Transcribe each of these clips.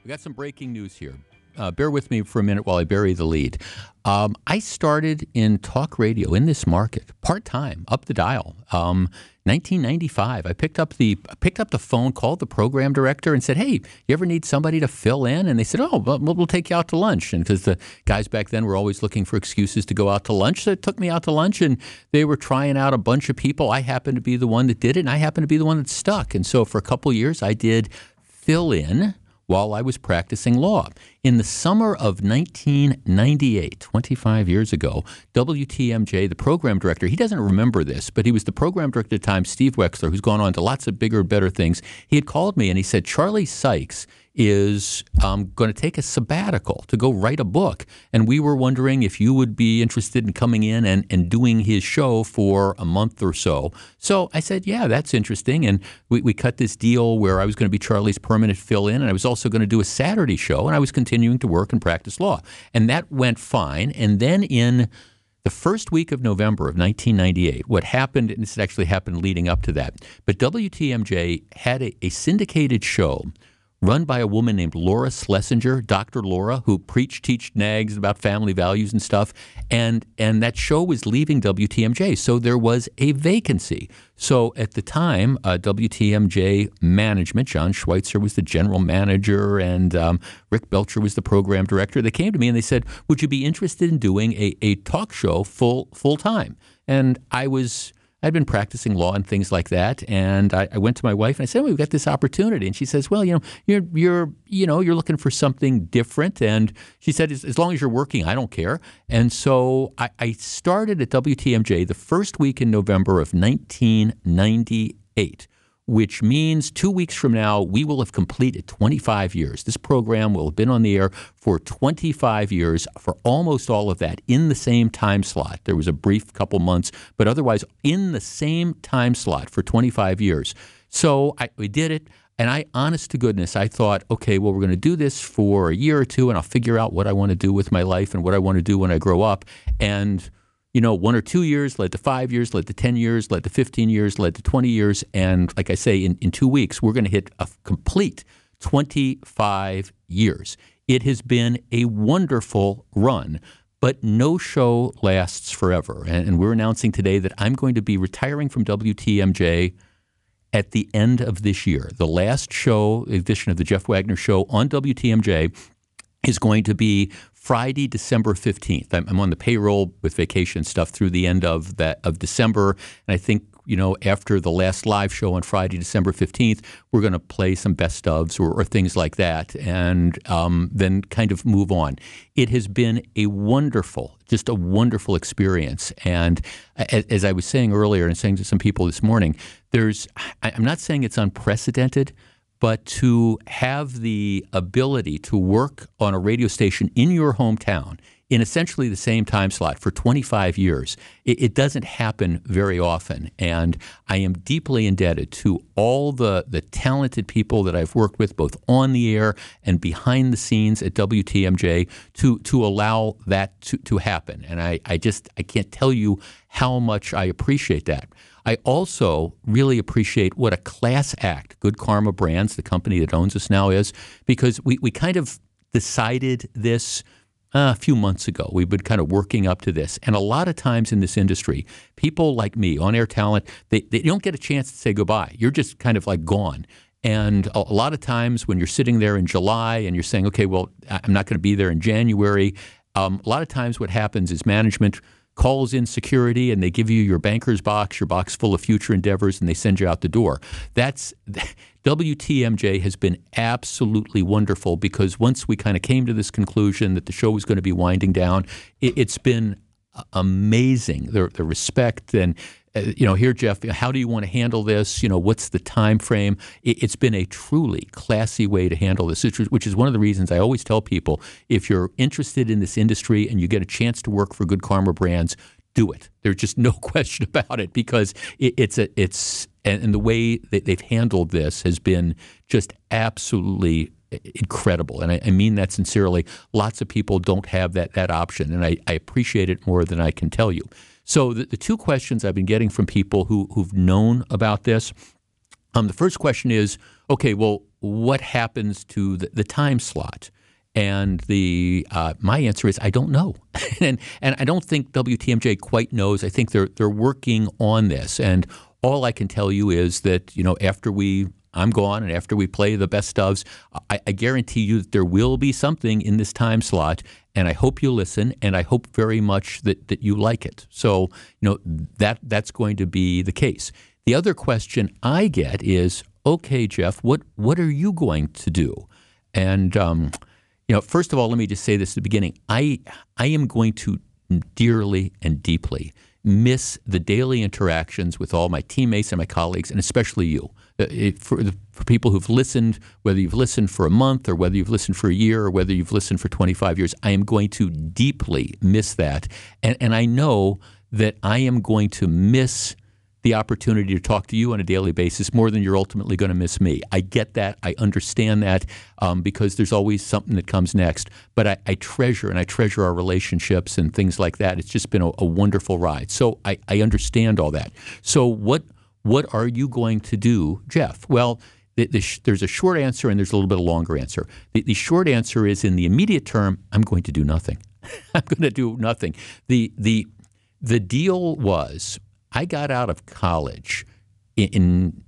got some breaking news here. Bear with me for a minute while I bury the lead. I started in talk radio in this market, part-time, up the dial. 1995, I picked up the phone, called the program director and said, hey, you ever need somebody to fill in? And they said, oh, we'll take you out to lunch. And because the guys back then were always looking for excuses to go out to lunch, so it took me out to lunch, and they were trying out a bunch of people. I happened to be the one that did it, and I happened to be the one that stuck. And so for a couple years, I did fill in while I was practicing law. In the summer of 1998, 25 years ago, WTMJ, the program director, he doesn't remember this, but he was the program director at the time, Steve Wexler, who's gone on to lots of bigger and better things. He had called me and he said, Charlie Sykes is going to take a sabbatical to go write a book. And we were wondering if you would be interested in coming in and doing his show for a month or so. So I said, yeah, that's interesting. And we cut this deal where I was going to be Charlie's permanent fill-in, and I was also going to do a Saturday show, and I was continuing to work and practice law. And that went fine. And then in the first week of November of 1998, what happened, and this actually happened leading up to that, but WTMJ had a syndicated show run by a woman named Laura Schlesinger, Dr. Laura, who teach nags about family values and stuff. And that show was leaving WTMJ. So there was a vacancy. So at the time, WTMJ management, John Schweitzer was the general manager, and Rick Belcher was the program director. They came to me and they said, would you be interested in doing a talk show full time? And I'd been practicing law and things like that, and I went to my wife and I said, "Well, we've got this opportunity." And she says, "Well, you're looking for something different." And she said, "As long as you're working, I don't care." And so I started at WTMJ the first week in November of 1998. Which means 2 weeks from now, we will have completed 25 years. This program will have been on the air for 25 years, for almost all of that in the same time slot. There was a brief couple months, but otherwise in the same time slot for 25 years. So we did it, and honest to goodness, I thought, okay, well, we're going to do this for a year or two, and I'll figure out what I want to do with my life and what I want to do when I grow up. And 1 or 2 years led to 5 years, led to 10 years, led to 15 years, led to 20 years. And like I say, in 2 weeks, we're going to hit a complete 25 years. It has been a wonderful run, but no show lasts forever. And we're announcing today that I'm going to be retiring from WTMJ at the end of this year. The last show, edition of the Jeff Wagner Show on WTMJ, is going to be Friday, December 15th. I'm on the payroll with vacation stuff through the end of December. And I think, after the last live show on Friday, December 15th, we're going to play some best ofs or things like that, and then kind of move on. It has been just a wonderful experience. And as I was saying earlier and saying to some people this morning, I'm not saying it's unprecedented, but to have the ability to work on a radio station in your hometown in essentially the same time slot for 25 years, it doesn't happen very often. And I am deeply indebted to all the talented people that I've worked with, both on the air and behind the scenes at WTMJ, to allow that to happen. And I can't tell you how much I appreciate that. I also really appreciate what a class act Good Karma Brands, the company that owns us now, is, because we kind of decided this a few months ago. We've been kind of working up to this. And a lot of times in this industry, people like me, on-air talent, they don't get a chance to say goodbye. You're just kind of like gone. And a lot of times when you're sitting there in July and you're saying, okay, well, I'm not going to be there in January, a lot of times what happens is management calls in security and they give you your banker's box, your box full of future endeavors, and they send you out the door. WTMJ has been absolutely wonderful, because once we kind of came to this conclusion that the show was going to be winding down, it's been amazing, the respect. And here, Jeff, how do you want to handle this? What's the time frame? It's been a truly classy way to handle this, which is one of the reasons I always tell people, if you're interested in this industry and you get a chance to work for Good Karma Brands, do it. There's just no question about it, because and the way that they've handled this has been just absolutely incredible. And I mean that sincerely. Lots of people don't have that option, and I appreciate it more than I can tell you. So the two questions I've been getting from people who've known about this, the first question is, okay, well, what happens to the time slot? And my answer is I don't know, and I don't think WTMJ quite knows. I think they're working on this, and all I can tell you is that after I'm gone and after we play the best ofs, I guarantee you that there will be something in this time slot, and I hope you listen, and I hope very much that you like it. So that's going to be the case. The other question I get is, okay, Jeff, what are you going to do? And first of all, let me just say this at the beginning. I am going to dearly and deeply miss the daily interactions with all my teammates and my colleagues, and especially you. For people who've listened, whether you've listened for a month or whether you've listened for a year or whether you've listened for 25 years, I am going to deeply miss that. And I know that I am going to miss the opportunity to talk to you on a daily basis more than you're ultimately going to miss me. I get that. I understand that because there's always something that comes next. But I treasure our relationships and things like that. It's just been a wonderful ride. So I understand all that. So what are you going to do, Jeff? Well, there's a short answer and there's a little bit of longer answer. The short answer is, in the immediate term, I'm going to do nothing. I'm going to do nothing. The deal was, I got out of college in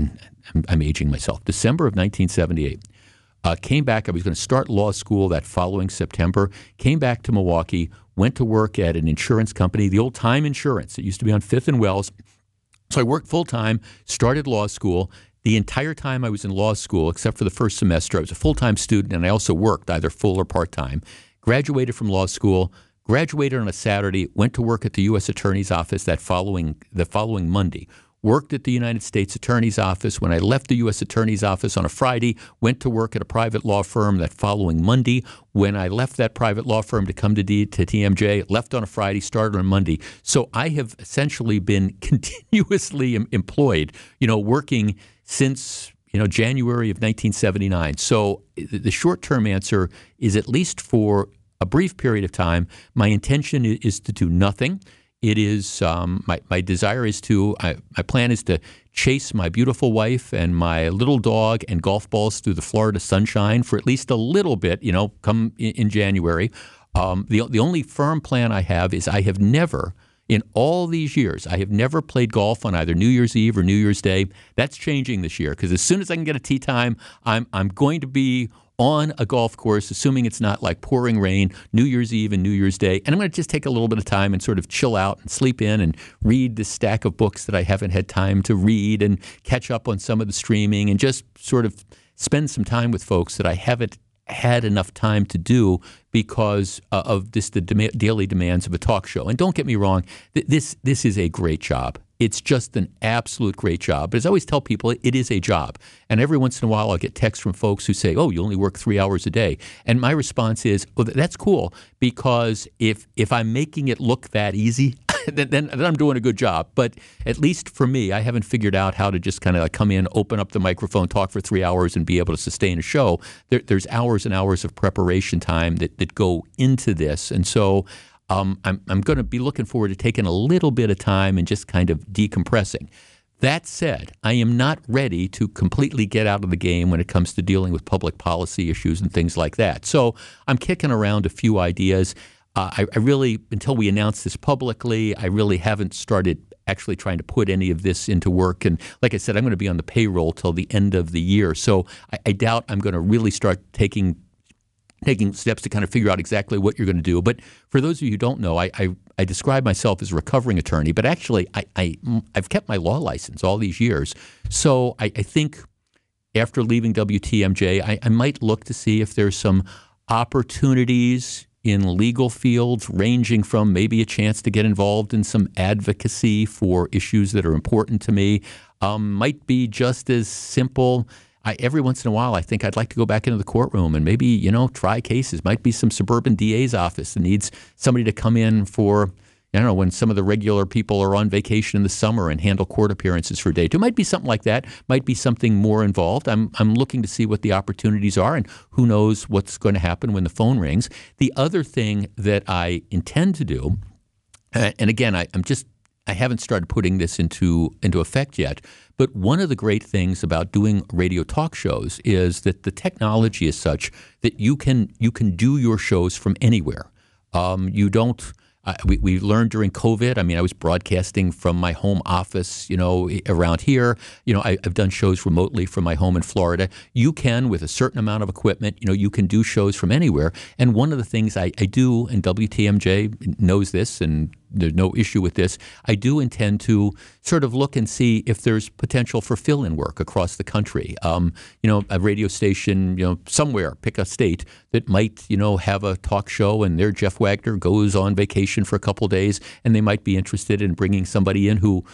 I'm aging myself, December of 1978. Came back. I was going to start law school that following September. Came back to Milwaukee, went to work at an insurance company, the old Time Insurance. It used to be on 5th and Wells. So I worked full-time, started law school. The entire time I was in law school, except for the first semester, I was a full-time student, and I also worked either full or part-time. Graduated from law school, graduated on a Saturday, went to work at the U.S. Attorney's Office the following Monday. Worked at the United States Attorney's Office. When I left the U.S. Attorney's Office on a Friday, went to work at a private law firm that following Monday. When I left that private law firm to come to TMJ, left on a Friday, started on Monday. So I have essentially been continuously employed, working since January of 1979. So the short-term answer is, at least for a brief period of time, my intention is to do nothing. It is my desire is my plan is to chase my beautiful wife and my little dog and golf balls through the Florida sunshine for at least a little bit, come in January. The only firm plan I have is, I have never, in all these years, I have never played golf on either New Year's Eve or New Year's Day. That's changing this year, because as soon as I can get a tee time, I'm going to be on a golf course, assuming it's not like pouring rain, New Year's Eve and New Year's Day. And I'm going to just take a little bit of time and sort of chill out and sleep in and read this stack of books that I haven't had time to read, and catch up on some of the streaming, and just sort of spend some time with folks that I haven't had enough time to do because of the daily demands of a talk show. And don't get me wrong, this is a great job. It's just an absolute great job. But as I always tell people, it is a job. And every once in a while, I'll get texts from folks who say, "Oh, you only work 3 hours a day." And my response is, "Well, that's cool, because if I'm making it look that easy, then I'm doing a good job." But at least for me, I haven't figured out how to just kind of come in, open up the microphone, talk for 3 hours, and be able to sustain a show. There's hours and hours of preparation time that go into this. And so I'm going to be looking forward to taking a little bit of time and just kind of decompressing. That said, I am not ready to completely get out of the game when it comes to dealing with public policy issues and things like that. So I'm kicking around a few ideas. I really, until we announce this publicly, I really haven't started actually trying to put any of this into work. And like I said, I'm going to be on the payroll till the end of the year. So I doubt I'm going to really start taking steps to kind of figure out exactly what you're going to do. But for those of you who don't know, I describe myself as a recovering attorney, but actually I've kept my law license all these years. So I think after leaving WTMJ, I might look to see if there's some opportunities in legal fields, ranging from maybe a chance to get involved in some advocacy for issues that are important to me. Might be just as simple. Every once in a while, I think I'd like to go back into the courtroom and maybe, try cases. Might be some suburban DA's office that needs somebody to come in for, when some of the regular people are on vacation in the summer and handle court appearances for a day. It might be something like that. Might be something more involved. I'm looking to see what the opportunities are, and who knows what's going to happen when the phone rings. The other thing that I intend to do, and again, I'm just I haven't started putting this into effect yet, but one of the great things about doing radio talk shows is that the technology is such that you can do your shows from anywhere. You don't. We learned during COVID. I mean, I was broadcasting from my home office, around here. I've done shows remotely from my home in Florida. You can, with a certain amount of equipment, you can do shows from anywhere. And one of the things I do, and WTMJ knows this, and there's no issue with this, I do intend to sort of look and see if there's potential for fill-in work across the country. A radio station, somewhere, pick a state that might, have a talk show, and their Jeff Wagner goes on vacation for a couple of days, and they might be interested in bringing somebody in who,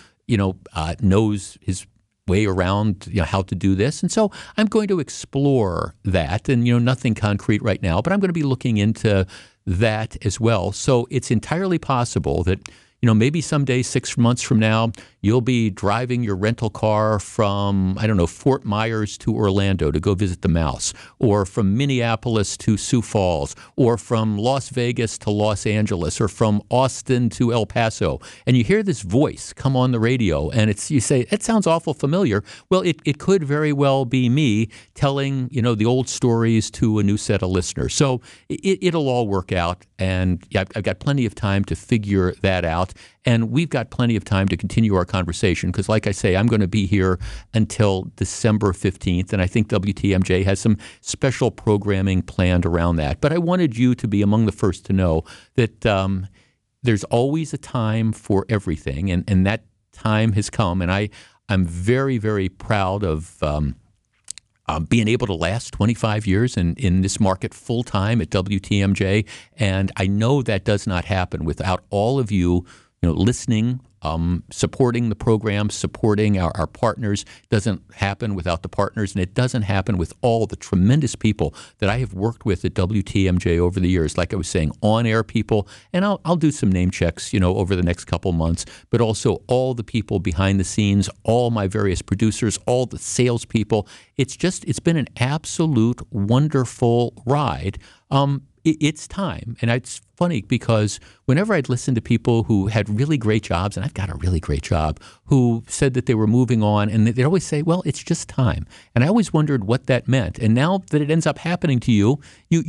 knows his way around how to do this. And so I'm going to explore that, and nothing concrete right now, but I'm going to be looking into that as well. So it's entirely possible that maybe someday, 6 months from now, you'll be driving your rental car from, Fort Myers to Orlando to go visit the mouse, or from Minneapolis to Sioux Falls, or from Las Vegas to Los Angeles, or from Austin to El Paso. And you hear this voice come on the radio, and you say, it sounds awful familiar. Well, it could very well be me telling, the old stories to a new set of listeners. So it'll all work out, and I've got plenty of time to figure that out. And we've got plenty of time to continue our conversation because, like I say, I'm going to be here until December 15th, and I think WTMJ has some special programming planned around that. But I wanted you to be among the first to know that there's always a time for everything, and that time has come. And I'm very, very proud of being able to last 25 years in this market full-time at WTMJ. And I know that does not happen without all of you listening, supporting the program, supporting our partners. It doesn't happen without the partners, and it doesn't happen with all the tremendous people that I have worked with at WTMJ over the years. Like I was saying, on-air people, and I'll do some name checks, over the next couple months, but also all the people behind the scenes, all my various producers, all the salespeople. It's been an absolute wonderful ride. It's time. And it's funny because whenever I'd listen to people who had really great jobs, and I've got a really great job, who said that they were moving on, and they'd always say, well, it's just time. And I always wondered what that meant. And now that it ends up happening to you,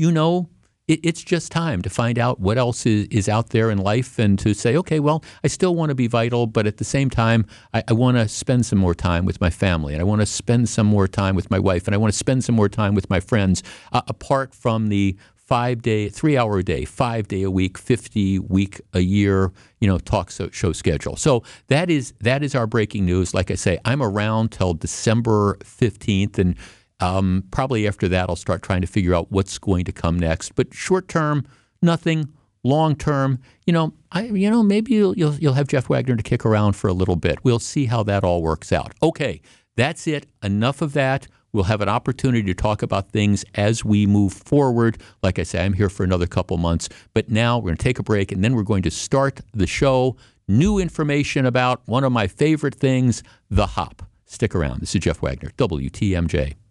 it's just time to find out what else is out there in life and to say, okay, well, I still want to be vital, but at the same time, I want to spend some more time with my family, and I want to spend some more time with my wife, and I want to spend some more time with my friends, apart from the 3-hour a day, 5-day a week, 50-week a year, talk show schedule. So that is our breaking news. Like I say, I'm around till December 15th, and probably after that, I'll start trying to figure out what's going to come next. But short term, nothing. Long term, maybe you'll have Jeff Wagner to kick around for a little bit. We'll see how that all works out. Okay, that's it. Enough of that. We'll have an opportunity to talk about things as we move forward. Like I say, I'm here for another couple months. But now we're going to take a break, and then we're going to start the show. New information about one of my favorite things, the hop. Stick around. This is Jeff Wagner, WTMJ.